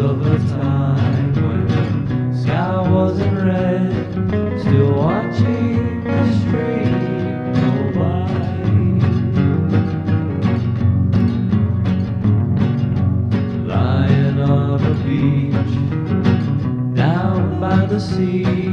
of a time when the sky wasn't red, still watching the street go by. Lying on a beach down by the sea,